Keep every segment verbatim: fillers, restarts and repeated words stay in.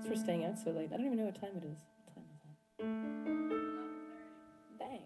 Thanks for staying out so late. I don't even know what time it is. What time is it? Dang.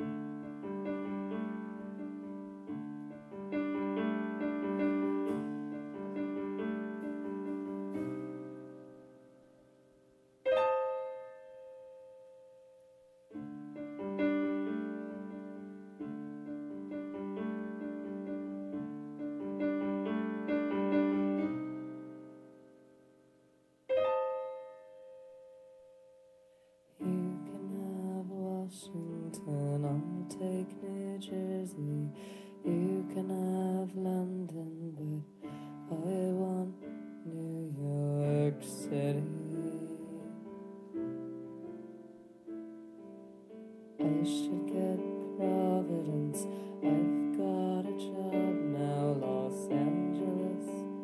Washington, I'll take New Jersey. You can have London, but I want New York City. I should get Providence. I've got a job now. Los Angeles,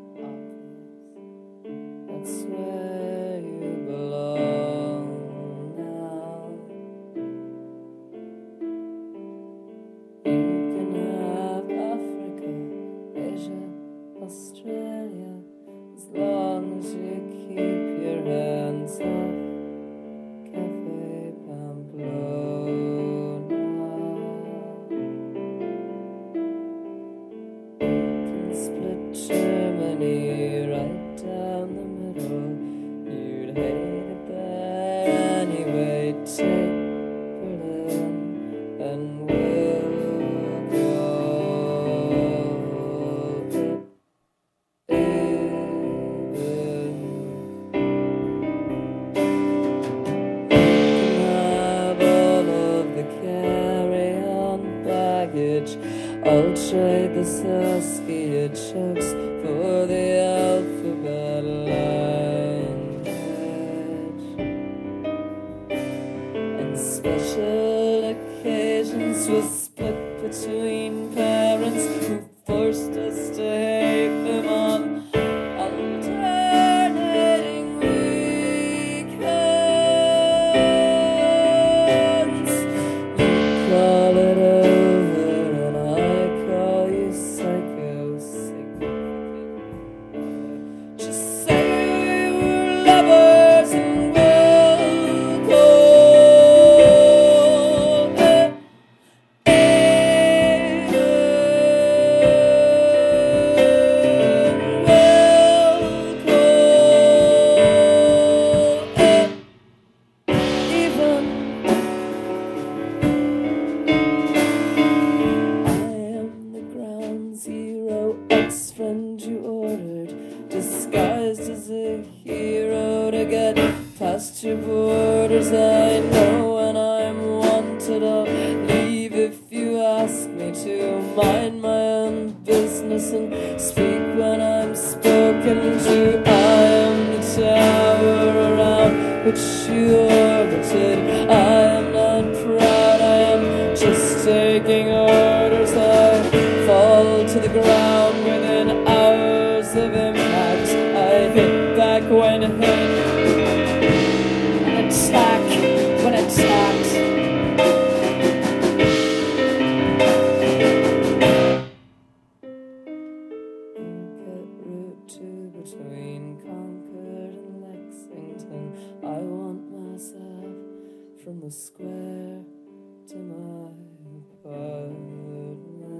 obvious. That's where you belong now. You can have Africa, Asia, Australia, as long as you keep your hands off Cafe Pamplona. You can split Germany right down the middle. You'd hate it there anyway. Take Berlin and we'll go even. You can have all of the carry-on baggage. I'll trade the Saskia jokes for the alphabet language. And special occasions will split between parents who forced us to hate them on alternating weekends. You call it over and I call you psycho significant. Just say we were lovers and we'll go. Friend you ordered, disguised as a hero to get past your borders. I know when I'm wanted, I'll leave if you ask me to. Mind my own business and speak when I'm spoken to. I am the tower around which you orbited. I am not proud, I am just taking orders. I fall to the ground within hours of impact. I hit back when hit, and attack when attacked. You get Route two between Concord and Lexington. I want myself from the square to my apartment.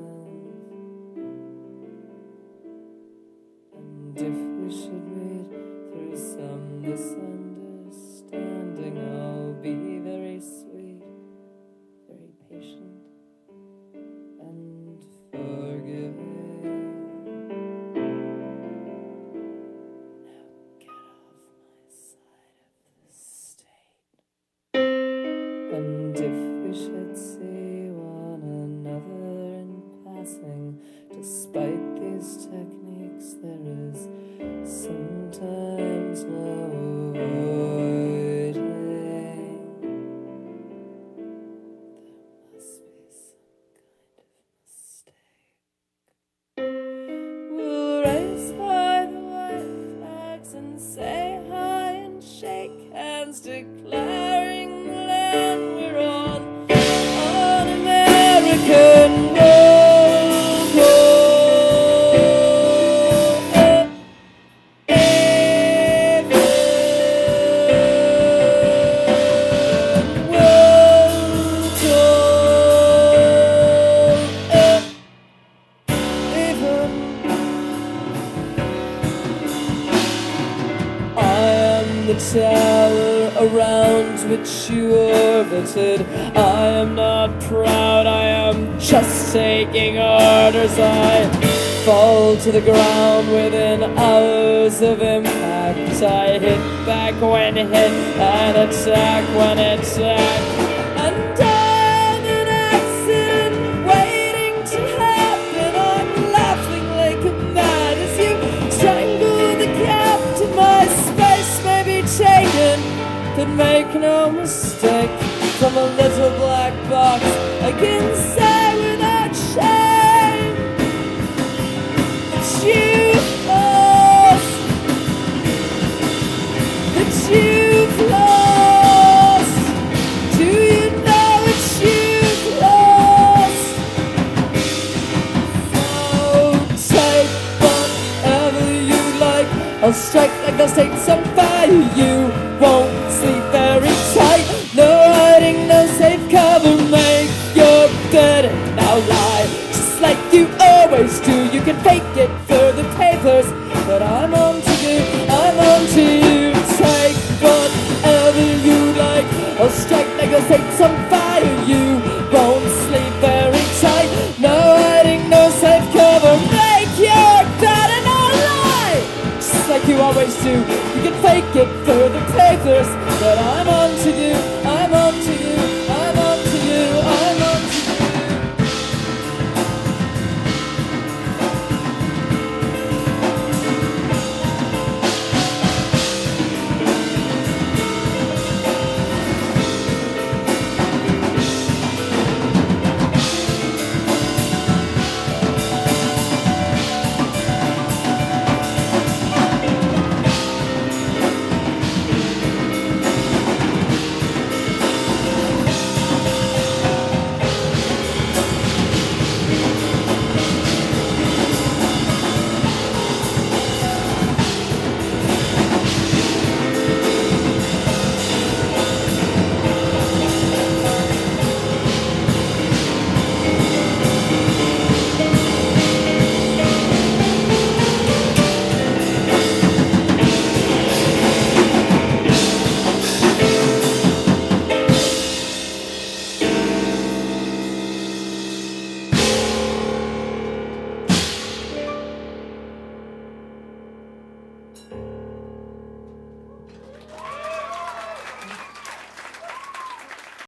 And if we should meet through some misunderstanding, I'll be very sweet, very patient, and forgiving. Now get off my side of the state. And if we should see one another in passing, despite these techniques, there is sometimes no the tower around which you orbited. I am not proud, I am just taking orders. I fall to the ground within hours of impact. I hit back when hit and attack when attack. And I'm an accident waiting to happen. I'm laughing like a mad as you strangle the captain. My space may be taken, but make no mistake, from a little black box I can say without shame that you've lost, that you've lost. Do you know what you've lost? So take whatever you like, I'll strike like the stakes on fire. You won't sleep very tight, no hiding, no safe cover. Make your bed and now lie, just like you always do. You can fake it for the papers, but I'm on to you, I'm on to you. Take whatever you like, I'll strike like the stakes on fire. You won't sleep very tight, no hiding, no safe cover. Make your bed and now lie, just like you always do. You can fake it for the papers, but I'm on to you, I'm on to you.